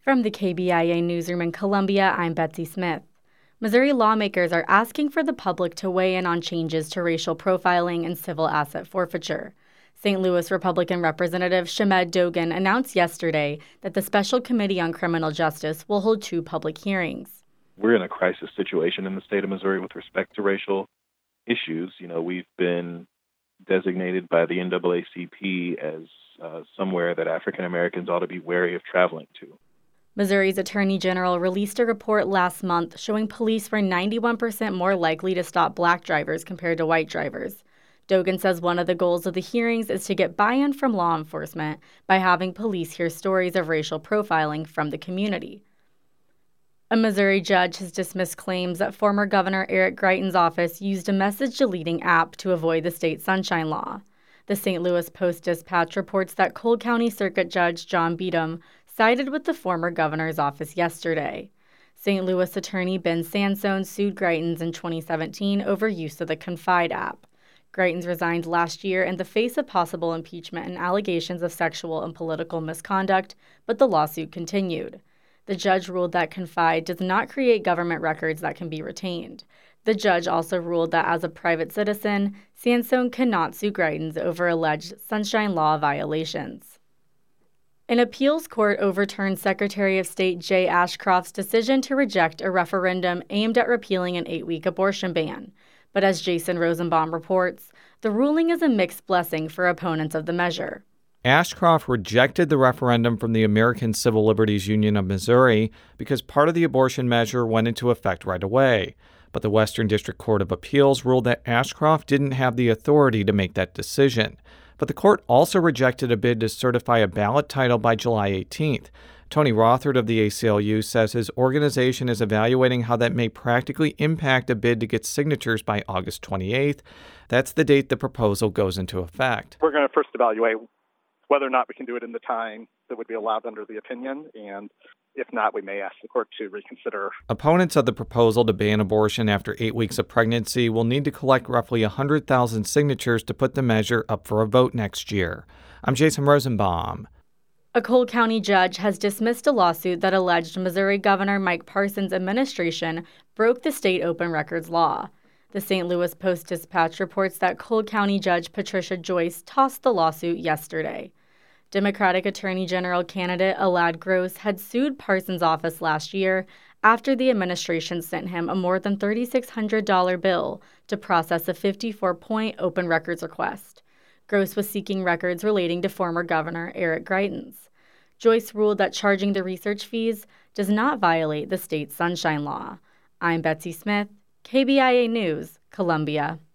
From the KBIA newsroom in Columbia, I'm Betsy Smith. Missouri lawmakers are asking for the public to weigh in on changes to racial profiling and civil asset forfeiture. St. Louis Republican Representative Shamed Dogan announced yesterday that the Special Committee on Criminal Justice will hold 2 public hearings. We're in a crisis situation in the state of Missouri with respect to racial issues. We've been designated by the NAACP as somewhere that African Americans ought to be wary of traveling to. Missouri's Attorney General released a report last month showing police were 91% more likely to stop black drivers compared to white drivers. Dogan says one of the goals of the hearings is to get buy-in from law enforcement by having police hear stories of racial profiling from the community. A Missouri judge has dismissed claims that former Governor Eric Greitens' office used a message-deleting app to avoid the state sunshine law. The St. Louis Post-Dispatch reports that Cole County Circuit Judge John Beadham sided with the former governor's office yesterday. St. Louis attorney Ben Sansone sued Greitens in 2017 over use of the Confide app. Greitens resigned last year in the face of possible impeachment and allegations of sexual and political misconduct, but the lawsuit continued. The judge ruled that Confide does not create government records that can be retained. The judge also ruled that as a private citizen, Sansone cannot sue Greitens over alleged Sunshine Law violations. An appeals court overturned Secretary of State Jay Ashcroft's decision to reject a referendum aimed at repealing an 8-week abortion ban. But as Jason Rosenbaum reports, the ruling is a mixed blessing for opponents of the measure. Ashcroft rejected the referendum from the American Civil Liberties Union of Missouri because part of the abortion measure went into effect right away. But the Western District Court of Appeals ruled that Ashcroft didn't have the authority to make that decision. But the court also rejected a bid to certify a ballot title by July 18th. Tony Rothard of the ACLU says his organization is evaluating how that may practically impact a bid to get signatures by August 28th. That's the date the proposal goes into effect. We're going to first evaluate whether or not we can do it in the time that would be allowed under the opinion, and if not, we may ask the court to reconsider. Opponents of the proposal to ban abortion after 8 weeks of pregnancy will need to collect roughly 100,000 signatures to put the measure up for a vote next year. I'm Jason Rosenbaum. A Cole County judge has dismissed a lawsuit that alleged Missouri Governor Mike Parson's administration broke the state open records law. The St. Louis Post-Dispatch reports that Cole County Judge Patricia Joyce tossed the lawsuit yesterday. Democratic Attorney General candidate Elad Gross had sued Parson's office last year after the administration sent him a more than $3,600 bill to process a 54-point open records request. Gross was seeking records relating to former Governor Eric Greitens. Joyce ruled that charging the research fees does not violate the state's sunshine law. I'm Betsy Smith, KBIA News, Columbia.